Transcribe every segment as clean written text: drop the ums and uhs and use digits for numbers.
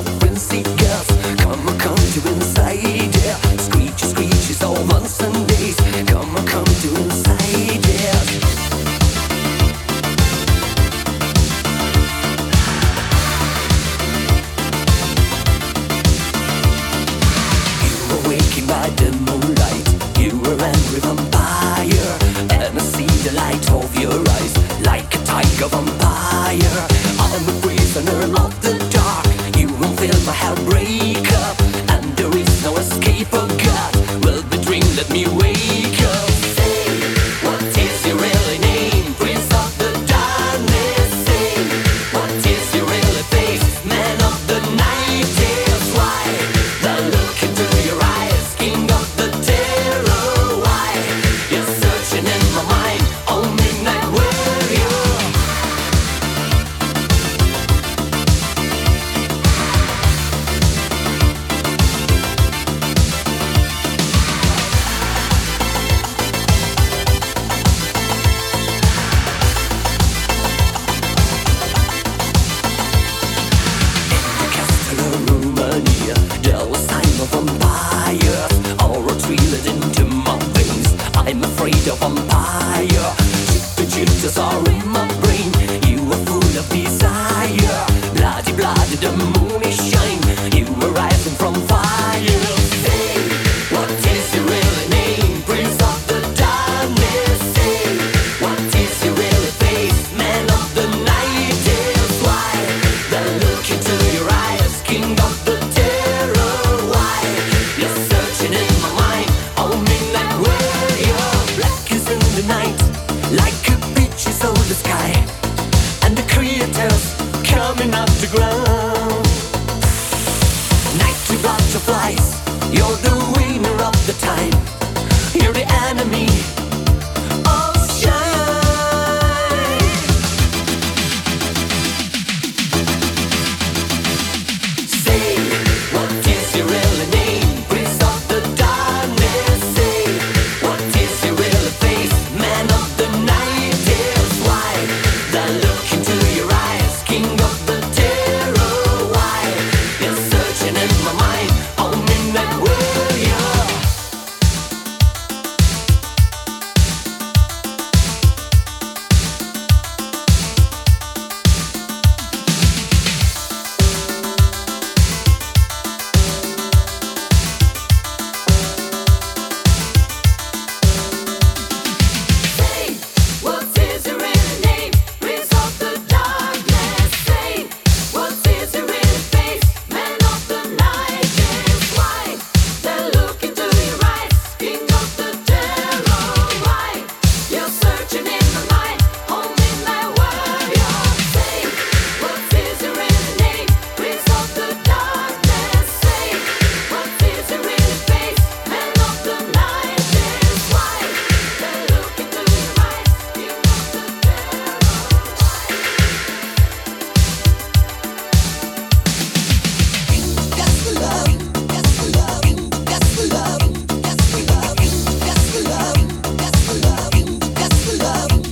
of frenzy girls. Come to inside, yeah. Screechy, screechy, all months and days. Come to inside, yeah. You were waking by the moonlight. You were angry vampire, and I see the light of your eyes, like a tiger vampire. I'm a prisoner of the dark. You won't feel my heart break up, and there is no escape. Oh God, will the dream let me wake up? Say, what is your really name? Prince of the darkness. Say, what is your really face? Man of the night is why the look into your eyes, king of the terror. Why you're searching in my mind, oh midnight warrior. Romania, there was time of vampires. All retreated into my veins. I'm afraid of vampire. The jitters are in my brain. You are full of desire. Bloody, bloody, the moon is shine. You are rising from fire. Say, what is your real name? Prince of the darkness. Say, what is your real face? Man of the night is why the look into your eyes, king of the terror. Why you're searching in my mind, oh midnight warrior. Black is in the night, like a bitch is on the sky, and the creators coming up the ground. Night to butterflies, you're the winner of the time. You're the enemy of shine. Say, what is your real name? Prince of the darkness. Say, what is your real face? Man of the night is why the look into your eyes, king of the terror. Why you're searching in my mind, oh midnight warrior. Say, what is your real name? Prince of the darkness. Say, what is your real face? Man of the night is why the look into your eyes, king of the terror. Why you're searching in my mind, oh midnight warrior. Say, what is your real name? Prince of the darkness. Say, what is your real face? Man of the night is why the look into your eyes, king of the terror. That's the love, that's the love, that's the love, that's the love, that's the love, that's the love, that's the love, that's the love.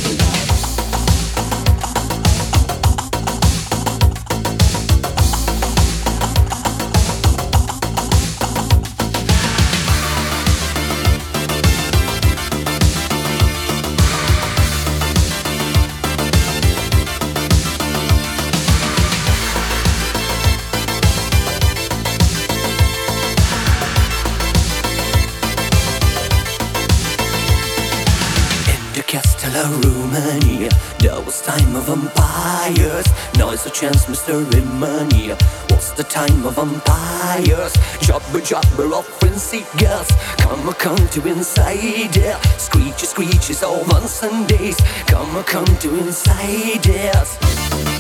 In the Castello, Romania, there was time of vampires. Noise a chance, Mr. Rimania. What's the time of vampires? Jobber, jobber of frenzy girls. Come to inside, yeah. Screechy, screechy, all months and days. Come to inside, yes.